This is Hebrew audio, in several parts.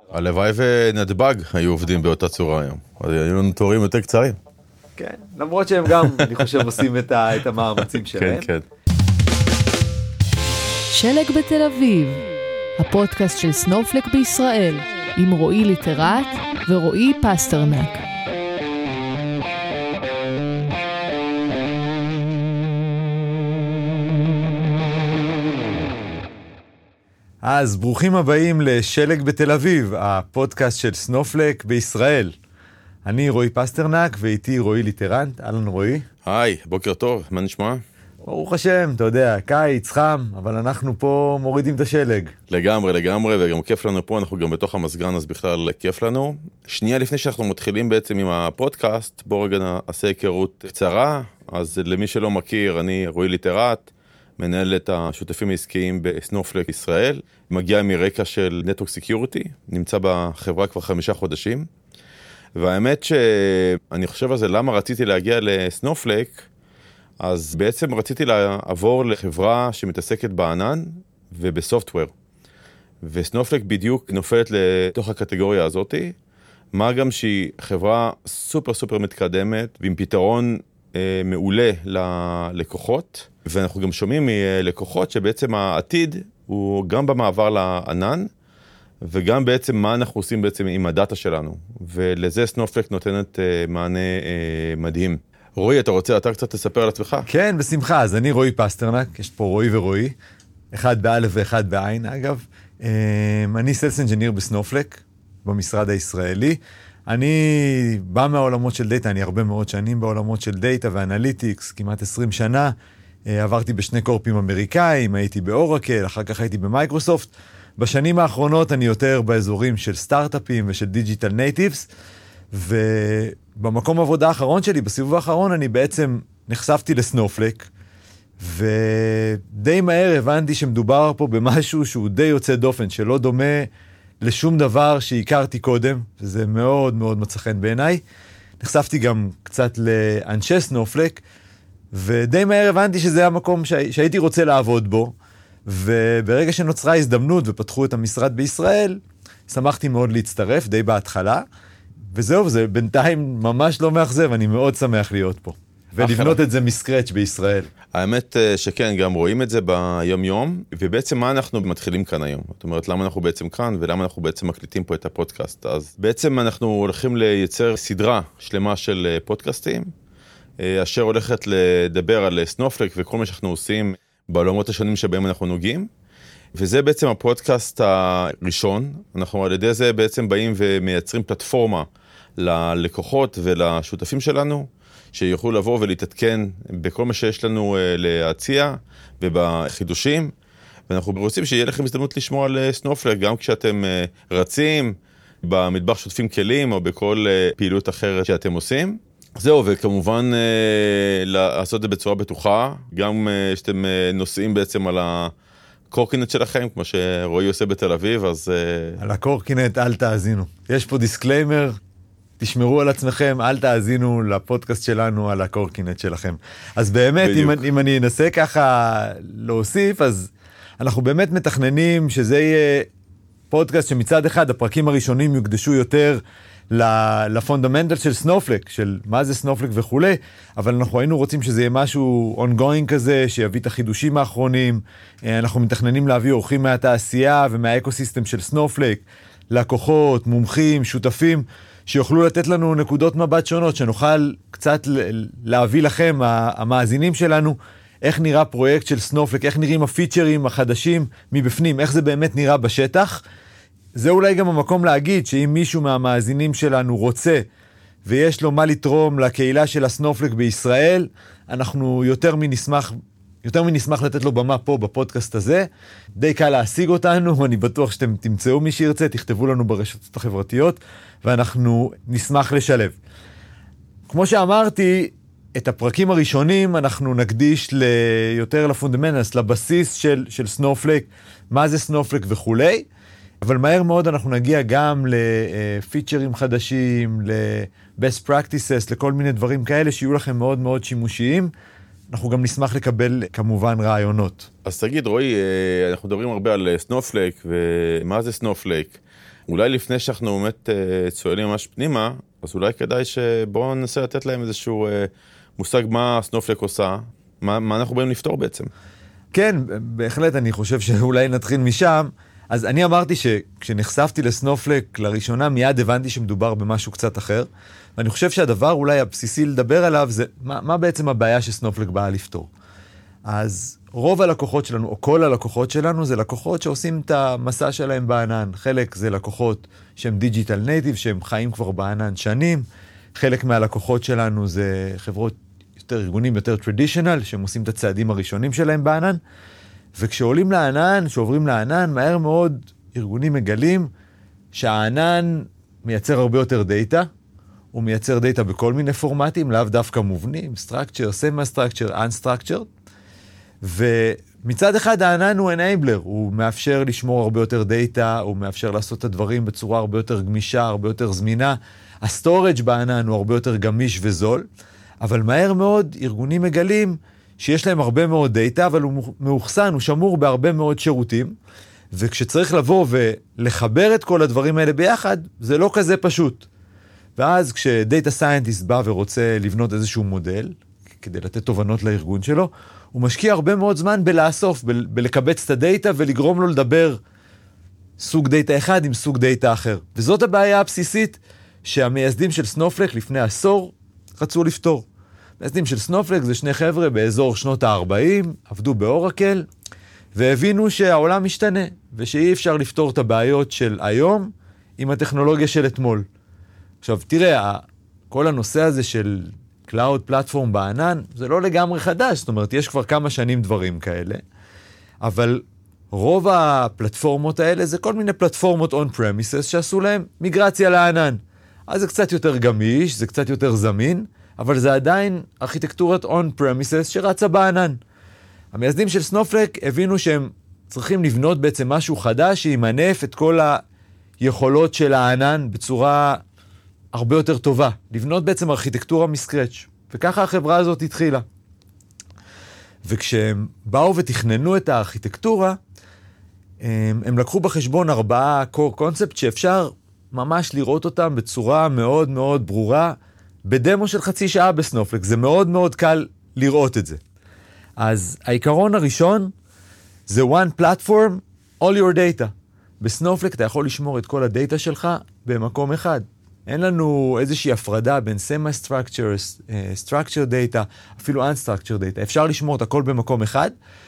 הלוואי ונתב"ג היו עובדים באותה צורה היום. היו לנו תורים יותר קצרים. כן, למרות שהם גם, אני חושב, עושים את המאמצים שלהם. כן, כן. שלג בתל אביב, הפודקאסט של סנופלק בישראל, עם רועי ליטרט ורועי פסטרנק. אז ברוכים הבאים לשלג בתל אביב, הפודקאסט של סנופלק בישראל. אני רועי פסטרנק ואיתי רועי ליטרט. אהלן רועי. היי, בוקר טוב, מה נשמע? ברוך השם, אתה יודע, קיץ, חם, אבל אנחנו פה מורידים את השלג. לגמרי, וגם כיף לנו פה, אנחנו גם בתוך המסגן, אז בכלל כיף לנו. שנייה לפני שאנחנו מתחילים בעצם עם הפודקאסט, בואו רגע נעשה היכרות קצרה. אז למי שלא מכיר, אני רועי ליטרט, מנהל את השותפים העסקיים בסנופלק ישראל, מגיע מרקע של Network Security, נמצא בחברה כבר 5 חודשים, והאמת שאני חושב על זה, למה רציתי להגיע לסנופלק, אז בעצם רציתי לעבור לחברה שמתעסקת בענן ובסופטוור, וסנופלק בדיוק נופלת לתוך הקטגוריה הזאת, מה גם שהיא חברה סופר מתקדמת, ועם פתרון מעולה ללקוחות, ואנחנו גם שומעים מלקוחות שבעצם העתיד הוא גם במעבר לענן, וגם בעצם מה אנחנו עושים בעצם עם הדאטה שלנו, ולזה סנופלק נותנת מענה מדהים. רועי, אתה רוצה, אתה קצת תספר על עצמך? כן, בשמחה. אז אני רועי פסטרנק, יש פה רועי ורועי, אחד באלף ואחד בעין אגב. אני סיילס אנג'יניר בסנופלק, במשרד הישראלי. אני בא מהעולמות של דאטה, אני הרבה מאוד שנים בעולמות של דאטה ואנליטיקס, כמעט 20 שנה. עברתי בשני קורפים אמריקאים, הייתי באורקל, אחר כך הייתי במייקרוסופט. בשנים האחרונות אני יותר באזורים של סטארט-אפים ושל דיג'יטל נייטיבס, ובמקום עבודה האחרון שלי, בסיבוב האחרון, אני בעצם נחשפתי לסנופלק, ודי מהר הבנתי שמדובר פה במשהו שהוא די יוצא דופן, שלא דומה לשום דבר שהכרתי קודם, וזה מאוד מצא חן בעיניי. נחשפתי גם קצת לאנשי סנופלק, ודי מהר הבנתי שזה המקום שהייתי רוצה לעבוד בו, וברגע שנוצרה הזדמנות ופתחו את המשרד בישראל, שמחתי מאוד להצטרף, די בהתחלה, וזהו, זה בינתיים ממש לא מאכזב, אני מאוד שמח להיות פה, ולבנות את זה מסקרץ' בישראל. האמת שכן, גם רואים את זה ביום יום, ובעצם מה אנחנו מתחילים כאן היום? זאת אומרת, למה אנחנו בעצם כאן, ולמה אנחנו בעצם מקליטים פה את הפודקאסט? אז בעצם אנחנו הולכים לייצר סדרה שלמה של פודקאסטים, אשר הולכת לדבר על סנופלק וכל מה שאנחנו עושים בעולמות השונים שבהם אנחנו נוגעים, וזה בעצם הפודקאסט הראשון. אנחנו על ידי זה בעצם באים ומייצרים פלטפורמה ללקוחות ולשותפים שלנו, שיוכלו לבוא ולהתעדכן בכל מה שיש לנו להציע ובחידושים, ואנחנו רוצים שיהיה לכם הזדמנות לשמוע על סנופלק, גם כשאתם רצים במטבח שוטפים כלים או בכל פעילות אחרת שאתם עושים. זהו, וכמובן לעשות את זה בצורה בטוחה, גם שאתם נוסעים בעצם על הקורקינט שלכם, כמו שרועי עושה בתל אביב, אז... על הקורקינט אל תאזינו. יש פה דיסקליימר, תשמרו על עצמכם, אל תאזינו לפודקאסט שלנו על הקורקינט שלכם. אז באמת, אם אני אנסה ככה להוסיף, אז אנחנו באמת מתכננים שזה יהיה פודקאסט שמצד אחד הפרקים הראשונים יוקדשו יותר לפונדמנטל של סנופלק, של מה זה סנופלק וכו', אבל אנחנו היינו רוצים שזה יהיה משהו ongoing כזה, שיביא את החידושים האחרונים. אנחנו מתכננים להביא אורחים מהתעשייה ומהאקוסיסטם של סנופלק, לקוחות, מומחים, שותפים, שיוכלו לתת לנו נקודות מבט שונות, שנוכל קצת להביא לכם, המאזינים שלנו, איך נראה פרויקט של סנופלק, איך נראים הפיצ'רים החדשים מבפנים, איך זה באמת נראה בשטח. זה אולי גם המקום להגיד שאם מישהו מהמאזינים שלנו רוצה ויש לו מה לתרום לקהילה של הסנופלק בישראל, אנחנו יותר מנשמח לתת לו במה פה בפודקאסט הזה. די קל להשיג אותנו, אני בטוח שאתם תמצאו מי שירצה, תכתבו לנו ברשתות החברתיות, ואנחנו נשמח לשלב. כמו שאמרתי, את הפרקים הראשונים אנחנו נקדיש יותר לפונדמנטלס, לבסיס של סנופלק, מה זה סנופלק וכולי, אבל מהר מאוד אנחנו נגיע גם לפיצ'רים חדשים, ל-best practices, לכל מיני דברים כאלה שיהיו לכם מאוד מאוד שימושיים. אנחנו גם נשמח לקבל כמובן רעיונות. אז תגיד רועי, אנחנו מדברים הרבה על סנופלק, ומה זה סנופלק? אולי לפני שאנחנו באמת צועלים ממש פנימה, אז אולי כדאי שבואו ננסה לתת להם איזשהו מושג מה סנופלק עושה, מה אנחנו באים לפתור בעצם. כן, בהחלט אני חושב שאולי נתחיל משם. אז אני אמרתי שכשנחשפתי לסנופלק לראשונה, מיד הבנתי שמדובר במשהו קצת אחר. ואני חושב שהדבר אולי הבסיסי לדבר עליו זה מה בעצם הבעיה שסנופלק באה לפתור. אז רוב הלקוחות שלנו, או כל הלקוחות שלנו, זה לקוחות שעושים את המסע שלהם בענן. חלק זה לקוחות שהם דיג'יטל נייטיב, שהם חיים כבר בענן שנים. חלק מהלקוחות שלנו זה חברות יותר ארגונים, יותר טרדישיונל, שהם עושים את הצעדים הראשונים שלהם בענן. וכשעולים לענן, שעוברים לענן, מהר מאוד ארגונים מגלים שהענן מייצר הרבה יותר דאטה, הוא מייצר דאטה בכל מיני פורמטים, לאו דווקא מובנים, structure, semi-structure, unstructured, ומצד אחד הענן הוא enabler, הוא מאפשר לשמור הרבה יותר דאטה, הוא מאפשר לעשות את הדברים בצורה הרבה יותר גמישה, הרבה יותר זמינה, הסטורג' בענן הוא הרבה יותר גמיש וזול, אבל מהר מאוד ארגונים מגלים שיש להם הרבה מאוד דאטה, אבל הוא מאוחסן, הוא שמור בהרבה מאוד שירותים, וכשצריך לבוא ולחבר את כל הדברים האלה ביחד, זה לא כזה פשוט. ואז כשדאטה סיינטיסט בא ורוצה לבנות איזשהו מודל, כדי לתת תובנות לארגון שלו, הוא משקיע הרבה מאוד זמן בלאסוף, בלקבץ את הדאטה ולגרום לו לדבר סוג דאטה אחד עם סוג דאטה אחר. וזאת הבעיה הבסיסית שהמייסדים של סנופלק לפני עשור רצו לפתור. המייסדים של סנופלק זה שני חבר'ה באזור שנות ה-40, עבדו באורקל, והבינו שהעולם משתנה, ושאי אפשר לפתור את הבעיות של היום עם הטכנולוגיה של אתמול. עכשיו, תראה, כל הנושא הזה של קלאוד פלטפורם בענן, זה לא לגמרי חדש, זאת אומרת, יש כבר כמה שנים דברים כאלה, אבל רוב הפלטפורמות האלה זה כל מיני פלטפורמות on-premises שעשו להם מיגרציה לענן. אז זה קצת יותר גמיש, זה קצת יותר זמין, אבל זה עדיין ארכיטקטורת on-premises שרצה בענן. המייסדים של סנופלק הבינו שהם צריכים לבנות בעצם משהו חדש שימנף את כל היכולות של הענן בצורה הרבה יותר טובה. לבנות בעצם ארכיטקטורה מסקרץ'. וככה החברה הזאת התחילה. וכשהם באו ותכננו את הארכיטקטורה, הם לקחו בחשבון 4 core concept שאפשר ממש לראות אותם בצורה מאוד מאוד ברורה, בדמו של חצי שעה בסנופלק. זה מאוד מאוד קל לראות את זה. אז העיקרון הראשון זה one platform, all your data. בסנופלק אתה יכול לשמור את כל הדאטה שלך במקום אחד. אין לנו איזושהי הפרדה בין semi-structure, structure data, אפילו unstructured data. אפשר לשמור את הכל במקום אחד,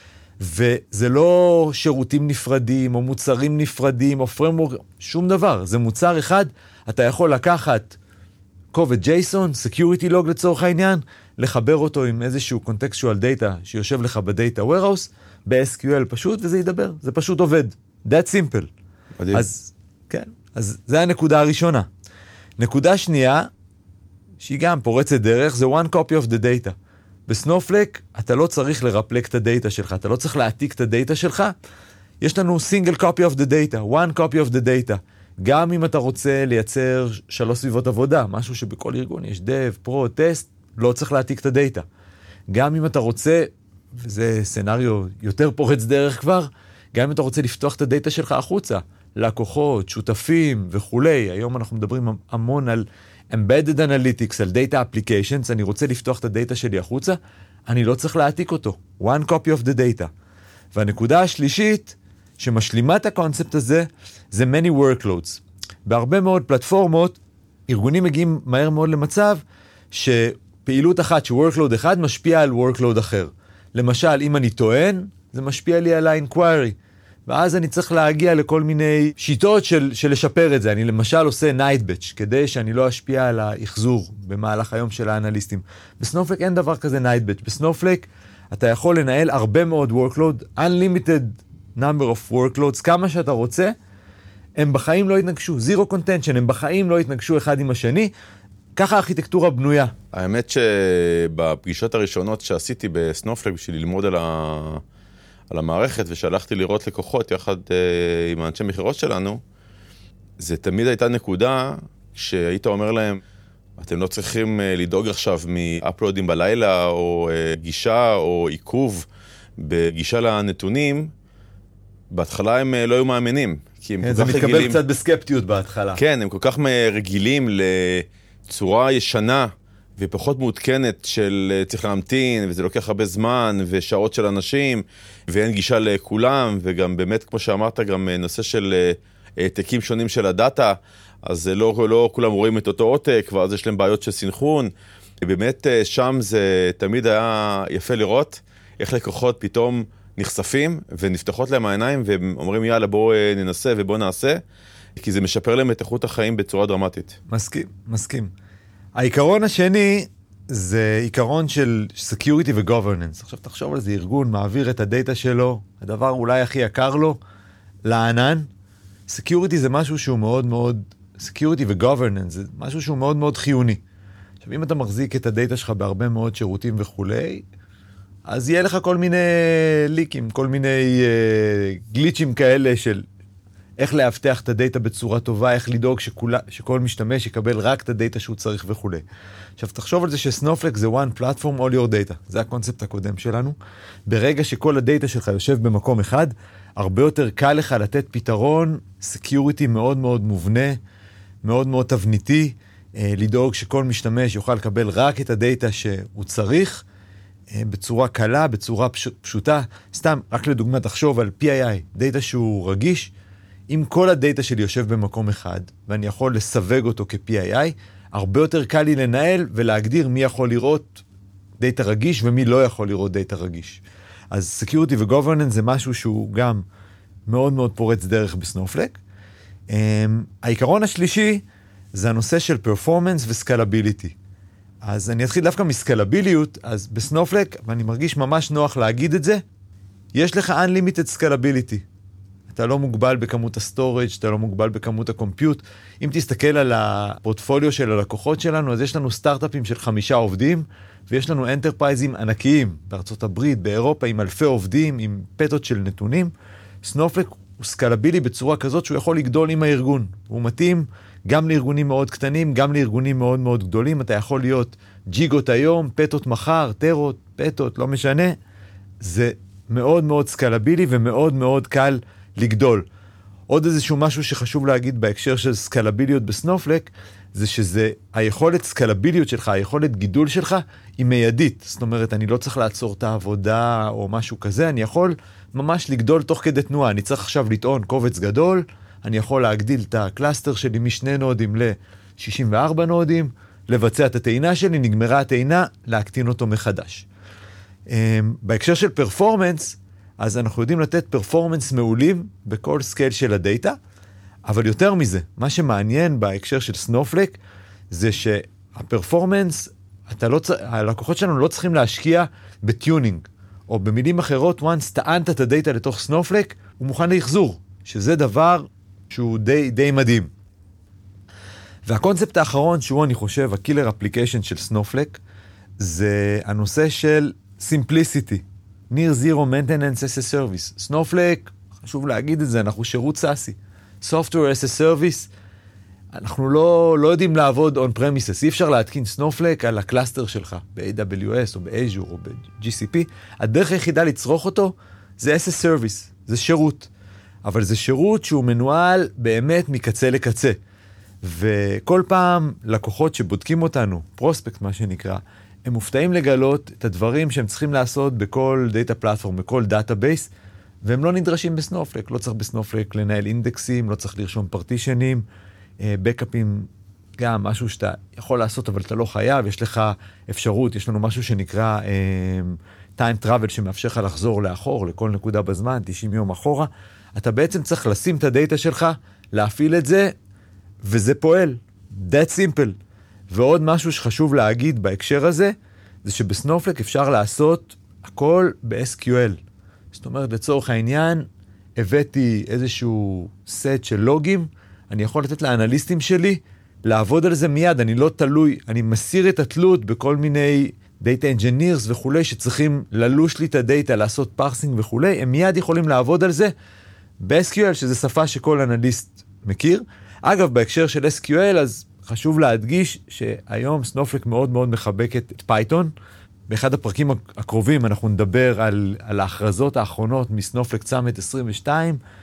וזה לא שירותים נפרדים, או מוצרים נפרדים, או framework, שום דבר. זה מוצר אחד, אתה יכול לקחת קובץ JSON, security log לצורך העניין, לחבר אותו עם איזשהו contextual data שיושב לך ב-data warehouse, ב-SQL פשוט, וזה ידבר. זה פשוט עובד. That simple. מדהים. אז, כן, אז זה הנקודה הראשונה. נקודה שנייה, שהיא גם פורצת דרך, זה one copy of the data. בסנופלק, אתה לא צריך לרפלק את הדאטה שלך, אתה לא צריך להעתיק את הדאטה שלך, יש לנו single copy of the data, one copy of the data. גם אם אתה רוצה לייצר 3 סביבות עבודה, משהו שבכל ארגון יש dev, pro, test, לא צריך להעתיק את הדאטה. גם אם אתה רוצה, וזה סנריו יותר פורץ דרך כבר, גם אם אתה רוצה לפתוח את הדאטה שלך החוצה, לקוחות, שותפים וכולי, היום אנחנו מדברים המון על embedded analytics, על data applications, אני רוצה לפתוח את הדאטה שלי החוצה, אני לא צריך להעתיק אותו. one copy of the data. והנקודה השלישית, שמשלימה את הקונספט הזה, זה many workloads. בהרבה מאוד פלטפורמות, ארגונים מגיעים מהר מאוד למצב, שפעילות אחת, ש-workload אחד משפיע על workload אחר. למשל, אם אני טוען, זה משפיע לי על ה-inquiry. ואז אני צריך להגיע לכל מיני שיטות של לשפר את זה. אני למשל עושה night batch, כדי שאני לא אשפיע על ההחזור במהלך היום של האנליסטים. בסנופלק אין דבר כזה night batch. בסנופלק אתה יכול לנהל הרבה מאוד workload, unlimited number of workloads, כמה שאתה רוצה, הם בחיים לא יתנגשו. zero contention, הם בחיים לא יתנגשו אחד עם השני. ככה הארכיטקטורה בנויה. האמת שבפגישות הראשונות שעשיתי בסנופלק בשביל ללמוד על המערכת, ושהלכתי לראות לקוחות יחד עם האנשי מכירות שלנו, זה תמיד הייתה נקודה שהיית אומר להם, אתם לא צריכים לדאוג עכשיו מאפלודים בלילה, או גישה או עיכוב בגישה לנתונים. בהתחלה הם לא היו מאמינים, כי הם כן, כל זה כך מתקבל רגילים... קצת בסקפטיות בהתחלה. כן, הם כל כך רגילים לצורה ישנה ופחות מעודכנת של צריך להמתין, וזה לוקח הרבה זמן, ושעות של אנשים, ואין גישה לכולם, וגם באמת, כמו שאמרת, גם נושא של העתקים שונים של הדאטה, אז לא כולם רואים את אותו עותק, ואז יש להם בעיות של סינכרון. באמת שם זה תמיד היה יפה לראות איך לקוחות פתאום נחשפים ונפתחות להם העיניים ואומרים יאללה בואו ננסה ובואו נעשה, כי זה משפר להם את איכות החיים בצורה דרמטית. מסכים. העיקרון השני זה עיקרון של security ו-governance. עכשיו תחשוב על זה, ארגון מעביר את הדאטה שלו, הדבר אולי הכי יקר לו, לענן. security זה משהו שהוא מאוד מאוד, security ו-governance זה משהו שהוא מאוד מאוד חיוני. עכשיו אם אתה מחזיק את הדאטה שלך בהרבה מאוד שירותים וכולי, אז יהיה לך כל מיני ליקים, כל מיני גליצ'ים כאלה של איך להבטח את הדאטה בצורה טובה, איך לדאוג שכל משתמש יקבל רק את הדאטה שהוא צריך וכו'. עכשיו תחשוב על זה שסנופלק זה one platform all your data, זה הקונספט הקודם שלנו. ברגע שכל הדאטה שלך יושב במקום אחד, הרבה יותר קל לך לתת פתרון security מאוד מאוד מובנה, מאוד מאוד תבניתי, לדאוג שכל משתמש יוכל לקבל רק את הדאטה שהוא צריך, בצורה קלה, בצורה פשוטה. סתם, רק לדוגמה, תחשוב על PII, דאטה שהוא רגיש. אם כל הדאטה שלי יושב במקום אחד, ואני יכול לסווג אותו כ-PII, הרבה יותר קל לי לנהל ולהגדיר מי יכול לראות דאטה רגיש ומי לא יכול לראות דאטה רגיש. אז security ו-governance זה משהו שהוא גם מאוד מאוד פורץ דרך בסנופלק. העיקרון השלישי זה הנושא של performance ו-scalability. אז אני אתחיל דווקא מסקלביליות, אז בסנופלק, ואני מרגיש ממש נוח להגיד את זה, יש לך unlimited scalability. אתה לא מוגבל בכמות הסטורג', אתה לא מוגבל בכמות הקומפיוט. אם תסתכל על הפורטפוליו של הלקוחות שלנו, אז יש לנו סטארט-אפים של 5 עובדים, ויש לנו אנטרפרייזים ענקיים, בארצות הברית, באירופה, עם אלפי עובדים, עם פטות של נתונים. סנופלק הוא סקלבילי בצורה כזאת שהוא יכול לגדול עם הארגון. הוא מתאים גם לארגונים מאוד קטנים, גם לארגונים מאוד מאוד גדולים. אתה יכול להיות ג'יגות היום, פטות מחר, טרות, פטות, לא משנה. זה מאוד מאוד סקלבילי ומאוד מאוד קל לגדול. עוד איזשהו משהו שחשוב להגיד בהקשר של סקלביליות בסנופלק, זה שזה היכולת סקלביליות שלך, היכולת גידול שלך, היא מיידית. זאת אומרת, אני לא צריך לעצור את העבודה או משהו כזה, אני יכול ממש לגדול תוך כדי תנועה. אני צריך עכשיו לטעון קובץ גדול, אני יכול להגדיל את הקלאסטר שלי משני נודים ל-64 נודים, לבצע את הטעינה שלי, נגמרה הטעינה, להקטין אותו מחדש. בהקשר של פרפורמנס, אז אנחנו יודעים לתת פרפורמנס מעולים בכל סקייל של הדאטה, אבל יותר מזה, מה שמעניין בהקשר של סנופלק, זה שהפרפורמנס, הלקוחות שלנו לא צריכים להשקיע בטיונינג, או במילים אחרות, once טענת את הדאטה לתוך סנופלק, הוא מוכן להחזור, שזה דבר שהוא די מדהים. והקונספט האחרון, שהוא אני חושב, הקילר אפליקיישן של סנופלק, זה הנושא של simplicity. near zero maintenance as a service. סנופלק, חשוב להגיד את זה, אנחנו שירות סאסי. software as a service, אנחנו לא יודעים לעבוד on premises. אי אפשר להתקין סנופלק על הקלאסטר שלך, ב-AWS או ב-Azure או ב-GCP. הדרך היחידה לצרוך אותו זה as a service, זה שירות. אבל זה שירות שהוא מנוהל באמת מקצה לקצה. וכל פעם לקוחות שבודקים אותנו, פרוספקט מה שנקרא, הם מופתעים לגלות את הדברים שהם צריכים לעשות בכל דאטה פלטפורם, בכל דאטאבייס, והם לא נדרשים בסנופלק. לא צריך בסנופלק לנהל אינדקסים, לא צריך לרשום פרטישנים, בקאפים, גם משהו שאתה יכול לעשות, אבל אתה לא חייב. יש לך אפשרות, יש לנו משהו שנקרא time travel, שמאפשר לך לחזור לאחור, לכל נקודה בזמן, 90 יום אחורה. אתה בעצם צריך לשים את הדאטה שלך, להפעיל את זה, וזה פועל. That simple. ועוד משהו שחשוב להגיד בהקשר הזה, זה שבסנופלק אפשר לעשות הכל ב-SQL. זאת אומרת, לצורך העניין, הבאתי איזשהו סט של לוגים, אני יכול לתת לאנליסטים שלי לעבוד על זה מיד, אני לא תלוי, אני מסיר את התלות בכל מיני data engineers וכולי, שצריכים ללוש לי את הדאטה, לעשות פרסינג וכולי, הם מיד יכולים לעבוד על זה ב-SQL, שזה שפה שכל אנליסט מכיר. אגב, בהקשר של SQL, אז חשוב להדגיש שהיום סנופלק מאוד מאוד מחבקת את פייתון. באחד הפרקים הקרובים אנחנו נדבר על ההכרזות האחרונות מסנופלק סאמט 22,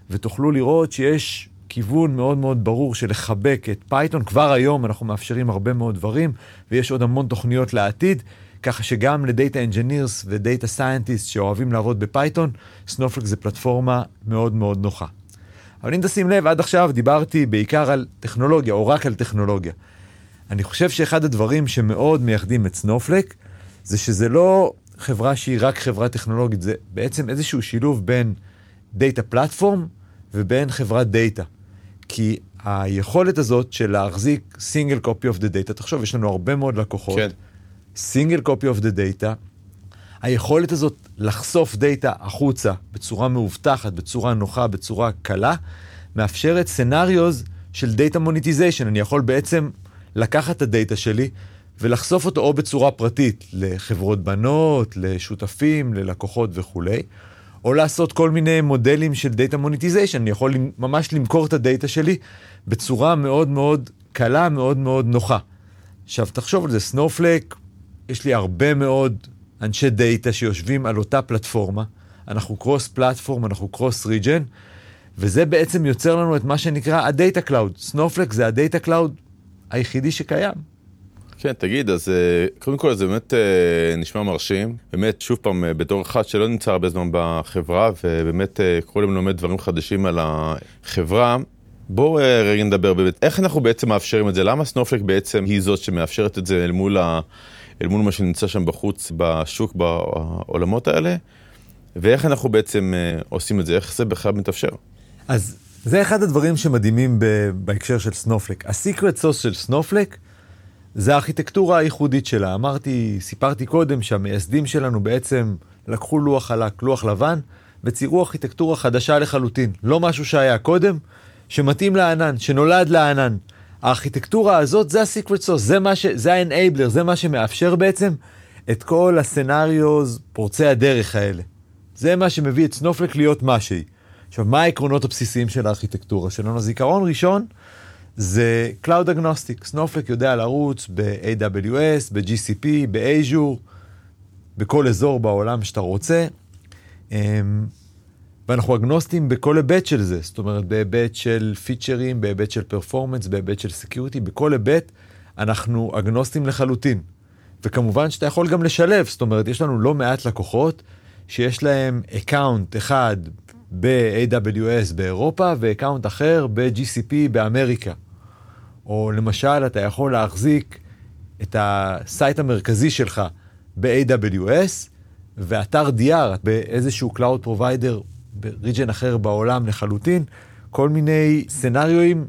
ותוכלו לראות שיש כיוון מאוד מאוד ברור של לחבק את פייתון. כבר היום אנחנו מאפשרים הרבה מאוד דברים, ויש עוד המון תוכניות לעתיד, ככה שגם לדאטה אנג'ינירס ודאטה סיינטיסט שאוהבים לעבוד בפייתון, סנופלק זה פלטפורמה מאוד מאוד נוחה. אבל אם תשים לב, עד עכשיו דיברתי בעיקר על טכנולוגיה, או רק על טכנולוגיה. אני חושב שאחד הדברים שמאוד מייחדים את סנופלק, זה שזה לא חברה שהיא רק חברה טכנולוגית, זה בעצם איזשהו שילוב בין דאטה פלטפורם ובין חברת דאטה. כי היכולת הזאת של להחזיק single copy of the data, תחשוב, יש לנו הרבה מאוד לקוחות, כן. single copy of the data, היכולת הזאת לחשוף דאטה החוצה בצורה מאובטחת, בצורה נוחה, בצורה קלה, מאפשרת סנריוז של דאטה מוניטיזיישן. אני יכול בעצם לקחת את הדאטה שלי ולחשוף אותו או בצורה פרטית לחברות בנות, לשותפים, ללקוחות וכו', או לעשות כל מיני מודלים של דאטה מוניטיזיישן. אני יכול ממש למכור את הדאטה שלי בצורה מאוד מאוד קלה, מאוד מאוד נוחה. עכשיו תחשוב על זה, סנופלק, יש לי הרבה מאוד אנשי דאטה שיושבים על אותה פלטפורמה, אנחנו קרוס פלטפורם, אנחנו קרוס ריג'ן, וזה בעצם יוצר לנו את מה שנקרא הדאטה קלאוד. סנופלק זה הדאטה קלאוד היחידי שקיים. כן, תגיד, אז קודם כל זה באמת נשמע מרשים, באמת שוב פעם בתור אחד שלא נמצא הרבה זמן בחברה, ובאמת כל יום לומד דברים חדשים על החברה, בואו רגע נדבר באמת, איך אנחנו בעצם מאפשרים את זה? למה סנופלק בעצם היא זאת שמאפשרת את זה אל מול מה שנמצא שם בחוץ, בשוק, בעולמות האלה, ואיך אנחנו בעצם עושים את זה? איך זה בכלל מתאפשר? אז זה אחד הדברים שמדהימים בהקשר של סנופלק. הסיקרט סוס של סנופלק, זה הארכיטקטורה הייחודית שלה. סיפרתי קודם שהמייסדים שלנו בעצם לקחו לוח חלק, לוח לבן, וציירו ארכיטקטורה חדשה לחלוטין. לא משהו שהיה קודם, שמתאים לענן, שנולד לענן. הארכיטקטורה הזאת זה הסיקרט סוס, זה האנאבלר, זה מה שמאפשר בעצם את כל הסנריוז פורצי הדרך האלה. זה מה שמביא את סנופלק להיות מה שהיא. עכשיו, מה העקרונות הבסיסיים של הארכיטקטורה שלנו? אז עיקרון ראשון זה Cloud Agnostic. סנופלק יודע לרוץ ב-AWS, ב-GCP, ב-Azure, בכל אזור בעולם שאתה רוצה. ואנחנו אגנוסטים בכל היבט של זה. זאת אומרת, בהיבט של פיצ'רים, בהיבט של פרפורמנס, בהיבט של סקיוריטי, בכל היבט אנחנו אגנוסטים לחלוטין. וכמובן שאתה יכול גם לשלב. זאת אומרת, יש לנו לא מעט לקוחות שיש להם אקאונט אחד ב-AWS באירופה, ואקאונט אחר ב-GCP באמריקה. או למשל, אתה יכול להחזיק את הסייט המרכזי שלך ב-AWS, ואתר DR באיזשהו Cloud Provider בריג'ן אחר בעולם לחלוטין, כל מיני סנריואים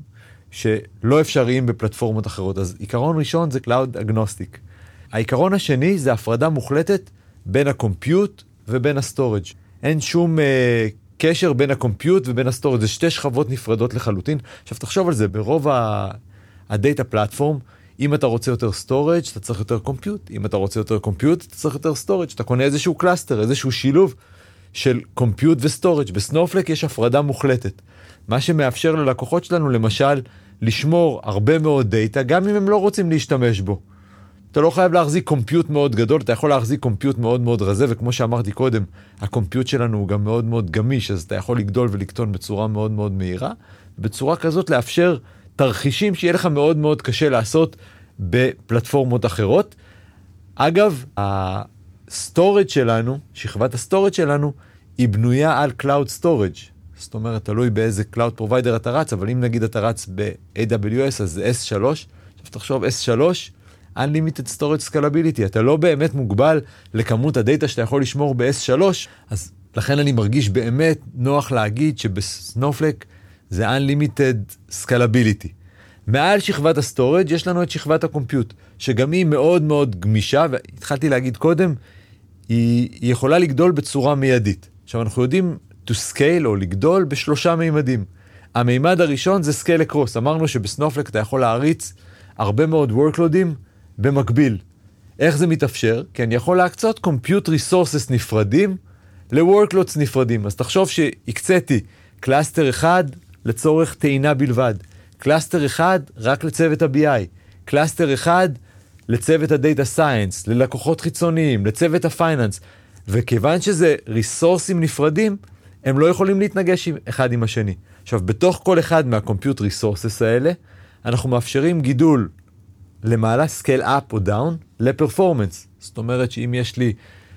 שלא אפשריים בפלטפורמות אחרות. אז עיקרון ראשון זה Cloud Agnostic. העיקרון השני זה הפרדה מוחלטת בין הקומפיוט ובין הסטורג'. אין שום קשר בין הקומפיוט ובין הסטורג', זה שתי שכבות נפרדות לחלוטין. עכשיו תחשוב על זה, ברוב הדאטה פלטפורם, אם אתה רוצה יותר סטורג' אתה צריך יותר קומפיוט, אם אתה רוצה יותר קומפיוט אתה צריך יותר סטורג', אתה קונה איזשהו קלאסטר, איזשהו שילוב של קומפיוט וסטורג'. בסנופלק יש הפרדה מוחלטת, מה שמאפשר ללקוחות שלנו למשל לשמור הרבה מאוד דאטה, גם אם הם לא רוצים להשתמש בו. אתה לא חייב להחזיק קומפיוט מאוד גדול, אתה יכול להחזיק קומפיוט מאוד מאוד רזה, וכמו שאמרתי קודם, הקומפיוט שלנו הוא גם מאוד מאוד גמיש, אז אתה יכול לגדול ולקטון בצורה מאוד מאוד מהירה, בצורה כזאת לאפשר תרחישים שיהיה לך מאוד מאוד קשה לעשות בפלטפורמות אחרות. אגב, הסטורג' שלנו, שכבת הסטורג' שלנו, היא בנויה על Cloud Storage. זאת אומרת, תלוי באיזה Cloud Provider אתה רץ, אבל אם נגיד אתה רץ ב-AWS, אז זה S3. עכשיו תחשוב, S3, Unlimited Storage Scalability. אתה לא באמת מוגבל לכמות הדאטה שאתה יכול לשמור ב-S3, אז לכן אני מרגיש באמת נוח להגיד שבסנופלק זה Unlimited Scalability. מעל שכבת הסטורג' יש לנו את שכבת הקומפיוט, שגם היא מאוד מאוד גמישה, והתחלתי להגיד קודם, היא יכולה לגדול בצורה מיידית. עכשיו אנחנו יודעים to scale או לגדול בשלושה מימדים. המימד הראשון זה scale across. אמרנו שבסנופלק אתה יכול להריץ הרבה מאוד workloadים במקביל. איך זה מתאפשר? כי אני יכול להקצות compute resources נפרדים ל-workloads נפרדים. אז תחשוב שהקציתי קלאסטר אחד לצורך טעינה בלבד, קלאסטר אחד רק לצוות ה-BI, קלאסטר אחד לצוות ה-Data Science, ללקוחות חיצוניים, לצוות ה-Finance, וכיוון שזה ריסורסים נפרדים, הם לא יכולים להתנגש אחד עם השני. עכשיו, בתוך כל אחד מהקומפיוט ריסורסס האלה, אנחנו מאפשרים גידול למעלה, סקייל אפ או דאון, לפרפורמנס. זאת אומרת שאם יש לי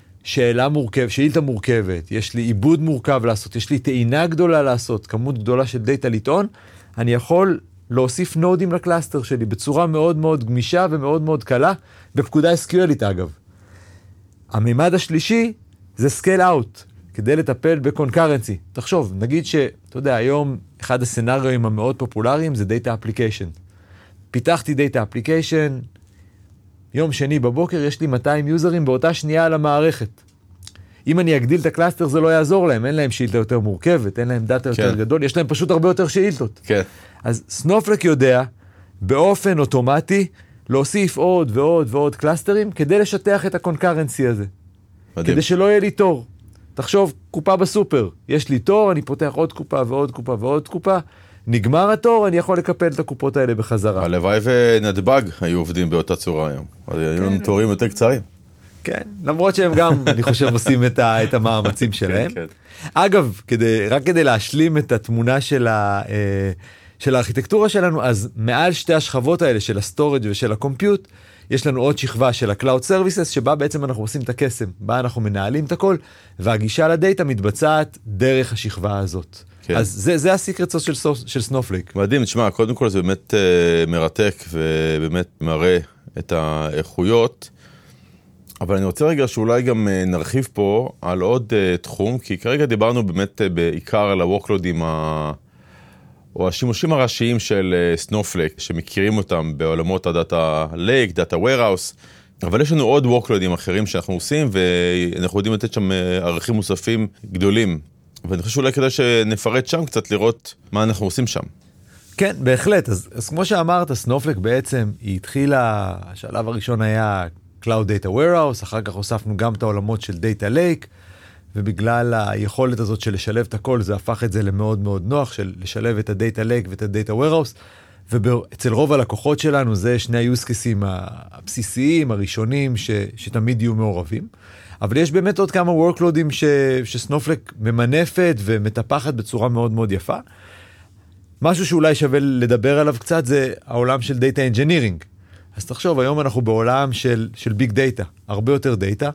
שאילתה מורכבת, יש לי עיבוד מורכב לעשות, יש לי טעינה גדולה לעשות, כמות גדולה של דאטה לטעון, אני יכול להוסיף נודים לקלאסטר שלי בצורה מאוד מאוד גמישה ומאוד מאוד קלה, בפקודה SQLית אגב. הממד השלישי זה סקייל אאוט, כדי לטפל בקונקרנסי. תחשוב, נגיד שאתה יודע, היום אחד הסצנריואים המאוד פופולריים זה דאטה אפליקיישן. פיתחתי דאטה אפליקיישן, יום שני בבוקר יש לי 200 יוזרים באותה שנייה על המערכת. אם אני אגדיל את הקלאסטר זה לא יעזור להם, אין להם שאילתה יותר מורכבת, אין להם דאטה יותר גדול, יש להם פשוט הרבה יותר שאילתות. כן. אז סנופלק יודע באופן אוטומטי להוסיף עוד ועוד ועוד קלאסטרים כדי לשטח את הקונקרנסי הזה. מדהים. כדי שלא יהיה לי תור. תחשוב, קופה בסופר, יש לי תור, אני פותח עוד קופה ועוד קופה ועוד קופה, נגמר התור, אני יכול לקפל את הקופות האלה בחזרה. הלוואי ונתב"ג היו עובדים באותה צורה היום. היו לנו תורים יותר קצרים. כן, למרות שהם גם, אני חושב, עושים את המאמצים שלהם. אגב, רק כדי להשלים את התמונה של הארכיטקטורה שלנו, אז מעל שתי השכבות האלה של הסטורג' ושל הקומפיוט, יש לנו עוד שכבה של ה-Cloud Services, שבה בעצם אנחנו עושים את הקסם, בה אנחנו מנהלים את הכל, והגישה לדאטה מתבצעת דרך השכבה הזאת. כן. אז זה הסיקרט סוס של סנופלייק. מדהים, תשמע, קודם כל זה באמת מרתק, ובאמת מראה את האיכויות, אבל אני רוצה רגע שאולי גם נרחיב פה על עוד תחום, כי כרגע דיברנו באמת בעיקר על הוורקלודים או השימושים הראשיים של סנופלייק, שמכירים אותם בעולמות הדאטה לייק, דאטה ווירהאוס, אבל יש לנו עוד וורקלודים אחרים שאנחנו עושים, ואנחנו יודעים לתת שם ערכים מוספים גדולים. ואני חושב שאולי כדאי שנפרט שם קצת לראות מה אנחנו עושים שם. כן, בהחלט. אז כמו שאמרת, סנופלייק בעצם היא התחילה, השלב הראשון היה Cloud Data Warehouse, אחר כך הוספנו גם את העולמות של Data Lake, ובגלל היכולת הזאת של לשלב את הכל, זה הפך את זה למאוד מאוד נוח, של לשלב את ה-Data Lake ואת ה-Data Warehouse, ואצל רוב הלקוחות שלנו זה שני ה-use cases הבסיסיים, הראשונים, שתמיד יהיו מעורבים. אבל יש באמת עוד כמה workloadים שסנופלייק ממנפת ומטפחת בצורה מאוד מאוד יפה. משהו שאולי שווה לדבר עליו קצת זה העולם של Data Engineering. אז תחשוב, היום אנחנו בעולם של Big Data, הרבה יותר Data,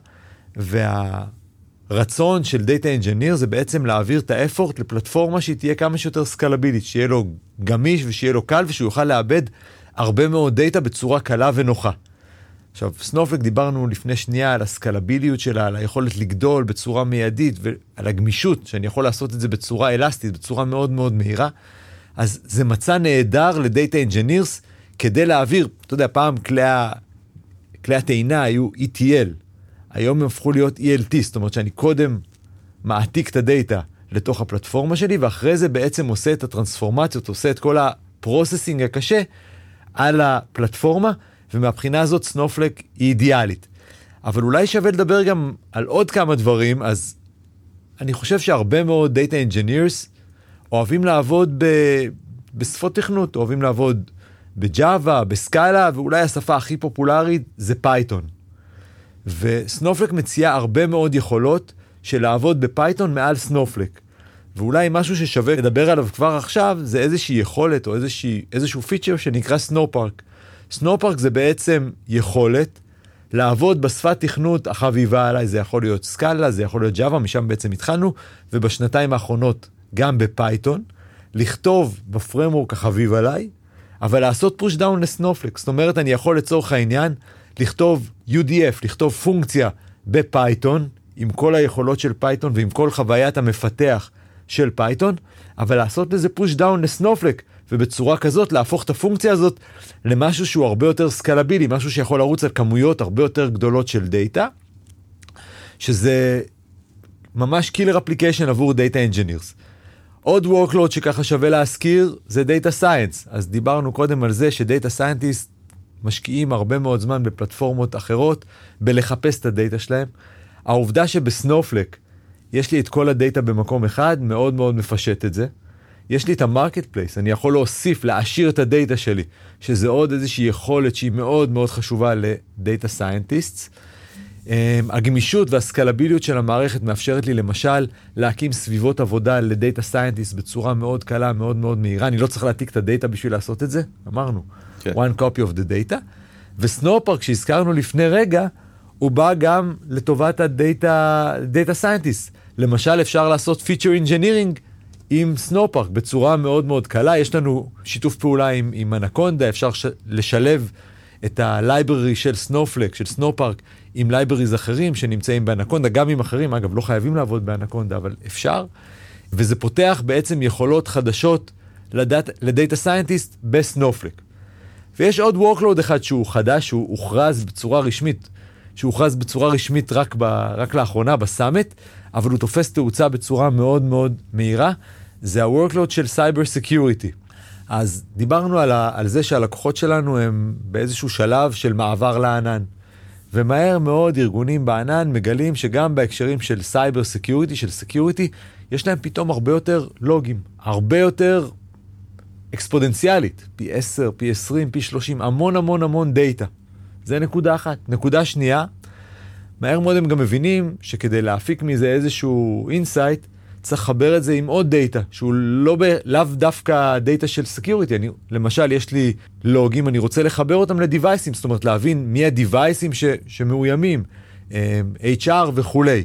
והרצון של Data Engineer זה בעצם להעביר את האפורט לפלטפורמה שהיא תהיה כמה שיותר סקלבילית, שיהיה לו גמיש ושיהיה לו קל ושהוא יוכל לאבד הרבה מאוד Data בצורה קלה ונוחה. עכשיו, סנופלייק דיברנו לפני שנייה על הסקלביליות שלה, על היכולת לגדול בצורה מיידית, ועל הגמישות, שאני יכול לעשות את זה בצורה אלסטית, בצורה מאוד מאוד מהירה. אז זה מצא נהדר לדאטה אנג'ינירס, כדי להעביר, אתה יודע, פעם כלי הטעינה היו ETL, היום הם הפכו להיות ELT, זאת אומרת שאני קודם מעתיק את הדאטה לתוך הפלטפורמה שלי, ואחרי זה בעצם עושה את הטרנספורמציות, עושה את כל הפרוססינג הקשה על הפלטפורמה, ומהבחינה הזאת סנופלייק היא אידיאלית. אבל אולי שווה לדבר גם על עוד כמה דברים, אז אני חושב שהרבה מאוד Data Engineers אוהבים לעבוד בשפות תכנות, אוהבים לעבוד בג'אווה, בסקאלה, ואולי השפה הכי פופולרית זה פייתון. וסנופלייק מציעה הרבה מאוד יכולות של לעבוד בפייתון מעל סנופלייק. ואולי משהו ששווה לדבר עליו כבר עכשיו, זה איזושהי יכולת או איזשהו פיצ'ר שנקרא סנופארק. סנופארק זה בעצם יכולת לעבוד בשפת תכנות החביבה עליי, זה יכול להיות סקאלה, זה יכול להיות ג'אווה, משם בעצם התחלנו, ובשנתיים האחרונות גם בפייתון, לכתוב בפרמורק החביב עליי, אבל לעשות פוש דאון לסנופלייק. זאת אומרת, אני יכול לצורך העניין לכתוב UDF, לכתוב פונקציה בפייתון, עם כל היכולות של פייתון ועם כל חוויית המפתח של פייתון, אבל לעשות לזה פוש דאון לסנופלייק, ובצורה כזאת להפוך את הפונקציה הזאת למשהו שהוא הרבה יותר סקלבילי, משהו שיכול לרוץ על כמויות הרבה יותר גדולות של דאטה, שזה ממש קילר אפליקיישן עבור דאטה אנג'ינירס. עוד workload שככה שווה להזכיר זה דאטה סיינס. אז דיברנו קודם על זה שדאטה סיינטיסט משקיעים הרבה מאוד זמן בפלטפורמות אחרות, בלחפש את הדאטה שלהם. העובדה שבסנופלייק יש לי את כל הדאטה במקום אחד, מאוד מאוד מפשט את זה. יש לי את המרקט פלייס, אני יכול להוסיף, להעשיר את הדאטה שלי, שזה עוד איזושהי יכולת שהיא מאוד מאוד חשובה לדאטה סיינטיסטס. הגמישות והסקלביליות של המערכת מאפשרת לי למשל להקים סביבות עבודה לדאטה סיינטיסט בצורה מאוד קלה, מאוד מאוד מהירה. אני לא צריך להעתיק את הדאטה בשביל לעשות את זה, אמרנו. כן. One copy of the data. וסנופארק שהזכרנו לפני רגע, הוא בא גם לטובת הדאטה סיינטיסט. למשל אפשר לעשות feature engineering עם סנופארק בצורה מאוד מאוד קלה. יש לנו שיתוף פעולה עם אנקונדה, אפשר לשלב את הלייברי של סנופלק, של סנופארק, עם לייבריז אחרים שנמצאים באנקונדה, גם עם אחרים, אגב, לא חייבים לעבוד באנקונדה, אבל אפשר. וזה פותח בעצם יכולות חדשות לדאטה סיינטיסט בסנופלק. ויש עוד workload אחד שהוא חדש, שהוא הוכרז בצורה רשמית, רק לאחרונה בסאמט, אבל הוא תופס תאוצה בצורה מאוד מאוד מהירה, זה ה-workload של Cyber Security. אז דיברנו על זה שהלקוחות שלנו הם באיזשהו שלב של מעבר לענן. ומהר מאוד ארגונים בענן מגלים שגם בהקשרים של Cyber Security, של Security, יש להם פתאום הרבה יותר לוגים, הרבה יותר אקספוננציאלית, פי 10, פי 20, פי 30, המון דאטה. זה נקודה אחת. נקודה שנייה, מהר מאוד הם גם מבינים שכדי להפיק מזה איזשהו אינסייט, צריך לחבר את זה עם עוד דאטה, שהוא לאו דווקא דאטה של סקיוריטי. למשל, יש לי לוגים, אני רוצה לחבר אותם לדיווייסים, זאת אומרת, להבין מי הדיווייסים שמאוימים, HR וכולי.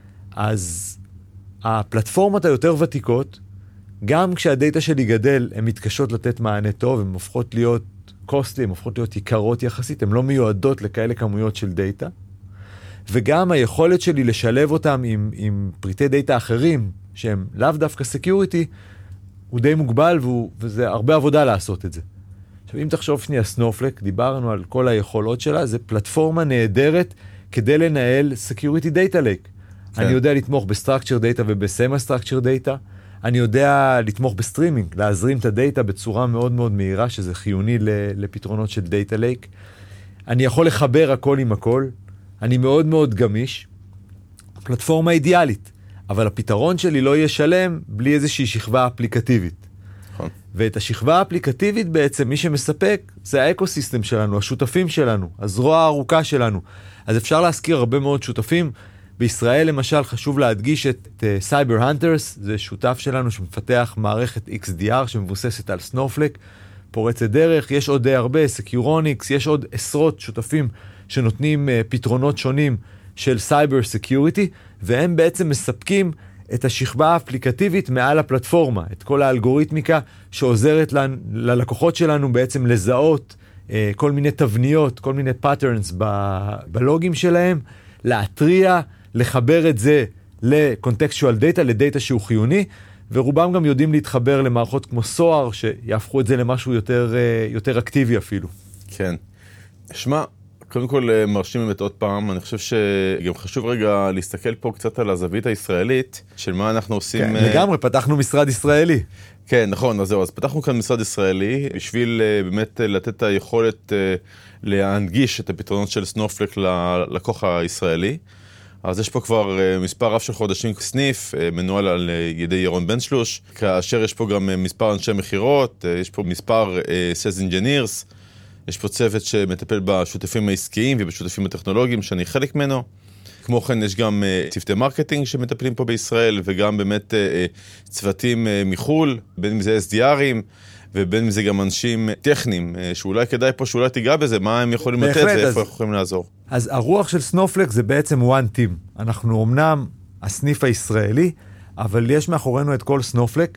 אז הפלטפורמות היותר ותיקות, גם כשהדאטה שלי גדל, הן מתקשות לתת מענה טוב, הן הופכות להיות קוסטלי, הן הופכות להיות יקרות יחסית, הן לא מיועדות לכאלה כמויות של דאטה. וגם היכולת שלי לשלב אותם עם פריטי דאטה אחרים, שהם לאו דווקא סקיוריטי, הוא די מוגבל, וזה הרבה עבודה לעשות את זה. עכשיו, אם תחשוב שנייה סנופלק, דיברנו על כל היכולות שלה, זה פלטפורמה נהדרת כדי לנהל סקיוריטי דאטה לייק. כן. אני יודע לתמוך בסטרקצ'ר דאטה ובסמי-סטרקצ'ר דאטה, אני יודע לתמוך בסטרימינג, להזרים את הדאטה בצורה מאוד מאוד מהירה, שזה חיוני לפתרונות של דאטה לייק. אני יכול לחבר הכל עם הכל, אני מאוד מאוד גמיש, פלטפורמה אידיאלית, אבל הפתרון שלי לא יהיה שלם בלי איזושהי שכבה אפליקטיבית. נכון. ואת השכבה האפליקטיבית בעצם מי שמספק זה האקוסיסטם שלנו, השותפים שלנו, הזרוע הארוכה שלנו. אז אפשר להזכיר הרבה מאוד שותפים. בישראל למשל חשוב להדגיש את Cyber Hunters, זה שותף שלנו שמפתח מערכת XDR שמבוססת על סנופלק, פורצת דרך, יש עוד הרבה, סקיורוניקס, יש עוד עשרות שותפים שנותנים פתרונות שונים של Cyber Security, והם בעצם מספקים את השכבה האפליקטיבית מעל הפלטפורמה, את כל האלגוריתמיקה שעוזרת ללקוחות שלנו בעצם לזהות כל מיני תבניות, כל מיני patterns בלוגים שלהם, להתריע, לחבר את זה לקונטקסטואל דאטה, לדאטה שהוא חיוני, ורובם גם יודעים להתחבר למערכות כמו SOAR, שיהפכו את זה למשהו יותר אקטיבי אפילו. כן. שמע, קודם כל מרשים באמת עוד פעם, אני חושב שגם חשוב רגע להסתכל פה קצת על הזווית הישראלית, של מה אנחנו עושים... כן, לגמרי, פתחנו משרד ישראלי. כן, נכון, אז זהו, אז פתחנו כאן משרד ישראלי, בשביל באמת לתת את היכולת להנגיש את הפתרונות של סנופלק ללקוח הישראלי. אז יש פה כבר מספר רב של חודשים סניף, מנוהל על ידי ירון בן שלוש, כאשר יש פה גם מספר אנשי מחירות, יש פה מספר sales engineers, יש פה צוות שמטפל בשותפים העסקיים ובשותפים הטכנולוגיים שאני חלק ממנו. כמו כן יש גם צוותי מרקטינג שמטפלים פה בישראל, וגם באמת צוותים מחול, בין אם זה SDRים, ובין אם זה גם אנשים טכניים, שאולי כדאי פה, שאולי תיגע בזה, מה הם יכולים לתת ואיפה יכולים לעזור. אז הרוח של סנופלק זה בעצם one team. אנחנו אמנם הסניף הישראלי, אבל יש מאחורינו את כל סנופלק,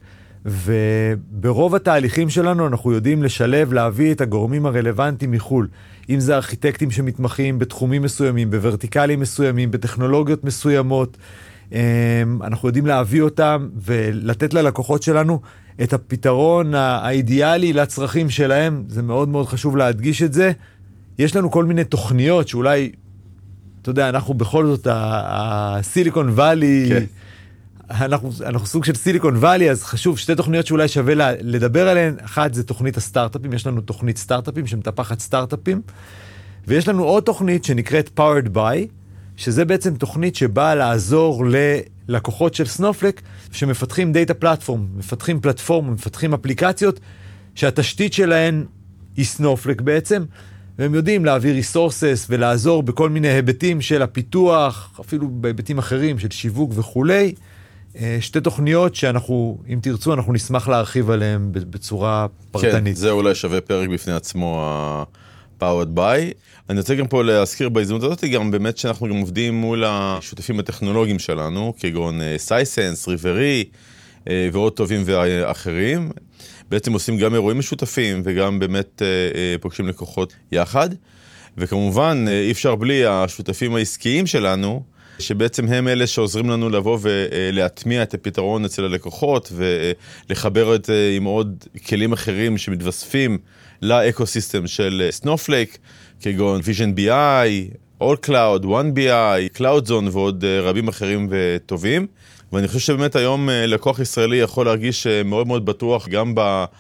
וברוב התהליכים שלנו אנחנו יודעים לשלב, להביא את הגורמים הרלוונטיים מחול. אם זה ארכיטקטים שמתמחים בתחומים מסוימים, בוורטיקלים מסוימים, בטכנולוגיות מסוימות, אנחנו יודעים להביא אותם ולתת ללקוחות שלנו את הפתרון האידיאלי לצרכים שלהם. זה מאוד מאוד חשוב להדגיש את זה. יש לנו כל מיני תוכניות שאולי, אתה יודע, אנחנו בכל זאת הסיליקון ואלי, כן. אנחנו סוג של סיליקון ואלי, אז חשוב שתי תוכניות שאולי שווה לדבר עליהן. אחת זה תוכנית הסטארט-אפים, יש לנו תוכנית סטארט-אפים שמטפחת סטארט-אפים, ויש לנו עוד תוכנית שנקראת Powered by, שזה בעצם תוכנית שבאה לעזור ללקוחות של סנופלק, שמפתחים דאטה פלטפורם, מפתחים פלטפורם, מפתחים אפליקציות, שהתשתית שלהן היא סנופלק בעצם, והם יודעים להעביר resources ולעזור בכל מיני היבטים של הפיתוח, אפילו בהיבטים אחרים של שיווק וכולי. שתי תוכניות שאנחנו, אם תרצו, אנחנו נשמח להרחיב עליהן בצורה פרטנית. כן, זה אולי שווה פרק בפני עצמו, ה-Powered by. אני רוצה גם פה להזכיר בהזדמנות הזאת, גם באמת שאנחנו גם עובדים מול השותפים הטכנולוגיים שלנו, כגון סייסנס, ריברי, ועוד טובים ואחרים. בעצם עושים גם אירועים משותפים, וגם באמת פוגשים לקוחות יחד. וכמובן, אי אפשר בלי השותפים העסקיים שלנו, שבעצם הם אלה שעוזרים לנו לבוא ולהטמיע את הפתרון אצל הלקוחות, ולחבר את זה עם עוד כלים אחרים שמתווספים לאקוסיסטם של Snowflake, כגון Vision BI, All Cloud, One BI, Cloud Zone ועוד רבים אחרים וטובים. ואני חושב שבאמת היום לקוח ישראלי יכול להרגיש מאוד מאוד בטוח גם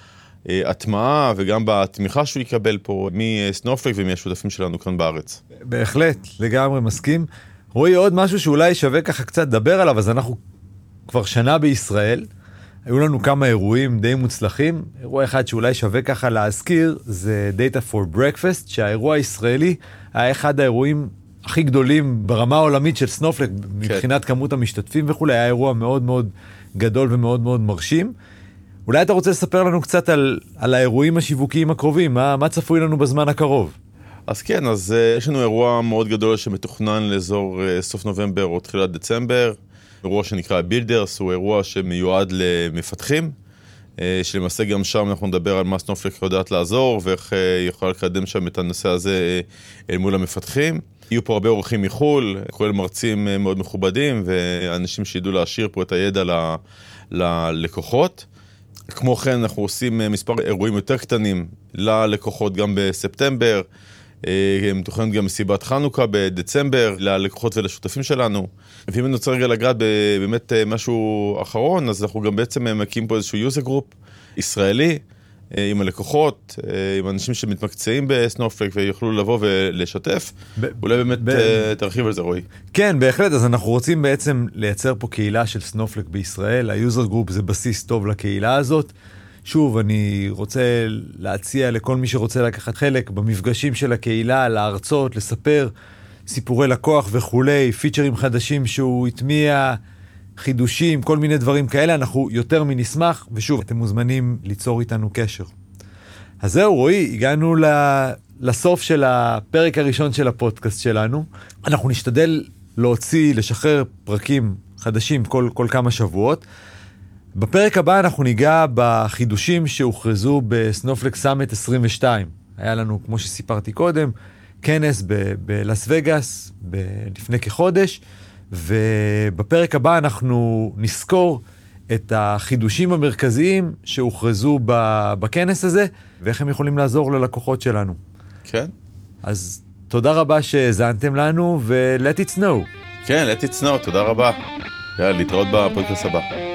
בהטמעה וגם בתמיכה שהוא יקבל פה מ-Snowflake ומהשותפים שלנו כאן בארץ. בהחלט, לגמרי מסכים. רואי, עוד משהו שאולי שווה ככה קצת לדבר עליו, אז אנחנו כבר שנה בישראל, היו לנו כמה אירועים די מוצלחים. אירוע אחד שאולי שווה ככה להזכיר, זה Data for Breakfast, שהאירוע הישראלי היה אחד האירועים הכי גדולים ברמה העולמית של סנופלק, מבחינת כמות המשתתפים וכו', היה אירוע מאוד מאוד גדול ומאוד מאוד מרשים. אולי אתה רוצה לספר לנו קצת על האירועים השיווקיים הקרובים, מה צפוי לנו בזמן הקרוב? אז כן, אז יש לנו אירוע מאוד גדול שמתוכנן לאזור סוף נובמבר או תחילת דצמבר, אירוע שנקרא Builders, הוא אירוע שמיועד למפתחים, שלמעשה גם שם אנחנו נדבר על מה סנופלק יודעת לעזור, ואיך יכולה לקדם שם את הנושא הזה אל מול המפתחים. יהיו פה הרבה אורחים מחול, כולל מרצים מאוד מכובדים, ואנשים שידעו להשאיר פה את הידע ללקוחות. כמו כן, אנחנו עושים מספר אירועים יותר קטנים ללקוחות גם בספטמבר, מתוכנן גם מסיבת חנוכה בדצמבר ללקוחות ולשותפים שלנו. ואם אני רוצה רגע לגעת באמת משהו אחרון, אז אנחנו גם בעצם מקים פה איזשהו user group ישראלי, עם הלקוחות, עם אנשים שמתמקצעים בסנופלק ויוכלו לבוא ולשתף. אולי באמת תרחיב על זה, רועי. כן, בהחלט. אז אנחנו רוצים בעצם לייצר פה קהילה של סנופלק בישראל. ה-user group זה בסיס טוב לקהילה הזאת. שוב, אני רוצה להציע לכל מי שרוצה לקחת חלק במפגשים של הקהילה, להרצות, לספר סיפורי לקוח וכולי, פיצ'רים חדשים שהוא הטמיע, חידושים, כל מיני דברים כאלה, אנחנו יותר מנשמח, ושוב, אתם מוזמנים ליצור איתנו קשר. אז זהו, רועי, הגענו לסוף של הפרק הראשון של הפודקאסט שלנו. אנחנו נשתדל לשחרר פרקים חדשים כל כמה שבועות. בפרק הבא אנחנו ניגע בחידושים שהוכרזו בסנופלק סאמט 22. היה לנו, כמו שסיפרתי קודם, כנס בלאס וגאס לפני כחודש, ובפרק הבא אנחנו נזכור את החידושים המרכזיים שהוכרזו בכנס הזה, ואיך הם יכולים לעזור ללקוחות שלנו. כן. אז תודה רבה שהזנתם לנו, ו-let it snow. כן, let it snow, תודה רבה. יאללה, להתראות בפודקאסט הבא.